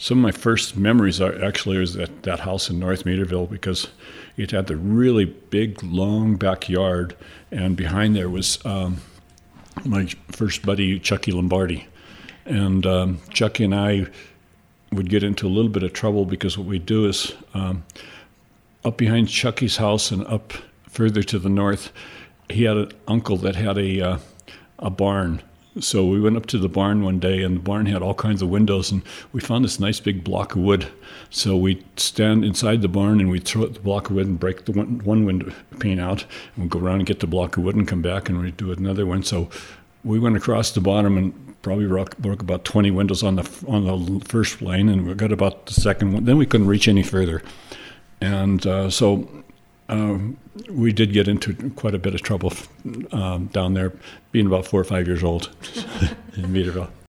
Some of my first memories are actually was at that house in North Meaderville because it had the really big, long backyard, and behind there was my first buddy, Chucky Lombardi. And Chucky and I would get into a little bit of trouble because what we'd do is up behind Chucky's house and up further to the north, he had an uncle that had a barn. So we went up to the barn one day, and the barn had all kinds of windows, and we found this nice big block of wood. So we'd stand inside the barn, and we'd throw out the block of wood and break the one window pane out, and we'd go around and get the block of wood and come back, and we'd do another one. So we went across the bottom and probably broke about 20 windows on the first lane, and we got about the second one. Then we couldn't reach any further. And so we did get into quite a bit of trouble down there, being about 4 or 5 years old in Meaderville.